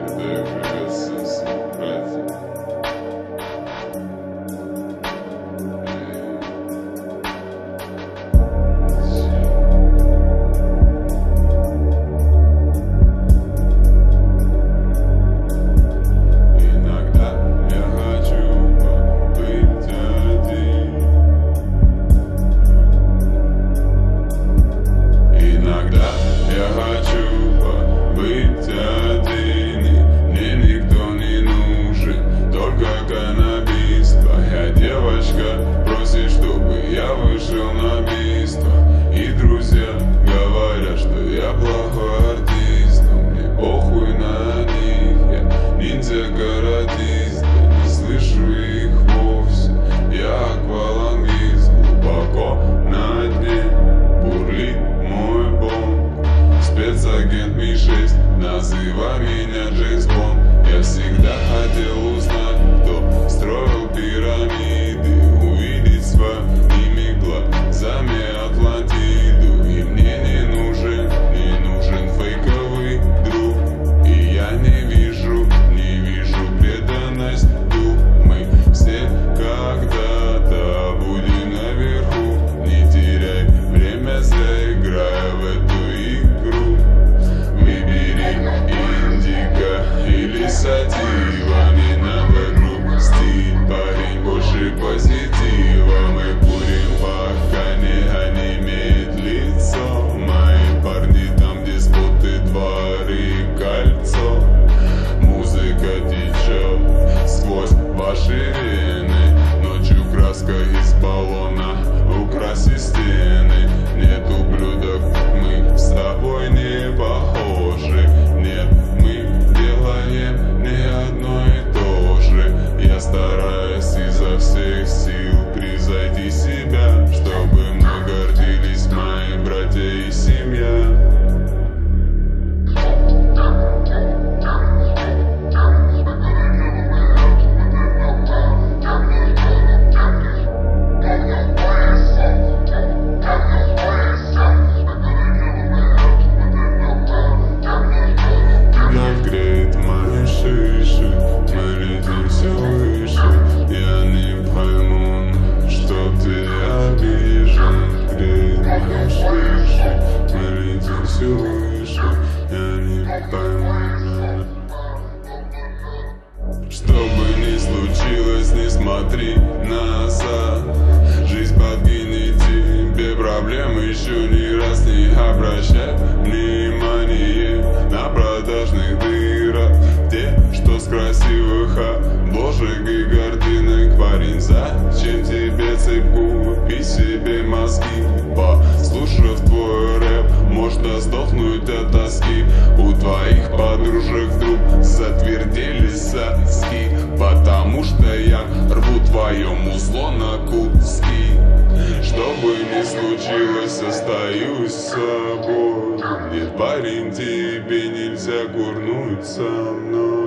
Вышел на бийство, и друзья говорят, что я плохой артист. Но мне похуй на них, я ниндзя-каратист. Я не слышу их вовсе, я аквалангист. Глубоко на дне бурлит мой бомб. Спецагент Ми-6, называй меня Джеймс Бонд. Я всегда хотел узнать, кто строил пирамиды, увидеть своими глазами Атлантиду. И мне не нужен фейковый друг. И я не вижу преданность дух. Мы все когда-то будем наверху. Не теряй время, зря играя в эту игру. Выбери индиго или сатива, не надо грустить, парень, больше позитива. Мы курим, пока не имеет лицо. Мои парни там, где споты, дворы, кольцо. Музыка течет сквозь ваши вены. Ночью краска из баллона, украси стены. Нет ублюдок, мы с тобой не похожи. Нет, мы делаем не одно и то же. Я стараюсь изо всех сил превзойти себя, чтобы мной гордились мои братья и семья. Греет мои шиши, мы летим все выше. Я не пойму, что ты обижен. Греет мои шиши, мы летим все выше. Я не пойму. Что бы ни случилось, не смотри назад. Жизнь подкинет тебе проблемы, еще ни раз не обращай внимание на продажных дырок, те, что с красивых обложек и картинок. Парень, зачем тебе цепку, купи себе мозги? Послушав твой рэп, можно сдохнуть от тоски. У твоих подружек вдруг затвердели соски, потому что я рву твое музло на куски. Что бы ни случилось, остаюсь с собой. Нет, парень, тебе нельзя курнуть со мной.